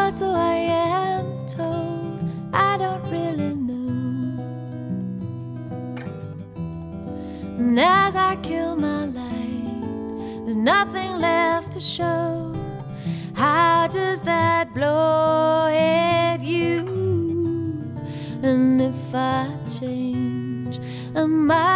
or so I am told. I don't really know. And as I kill my light, there's nothing left to show. How does that blow at you? And if I change, am I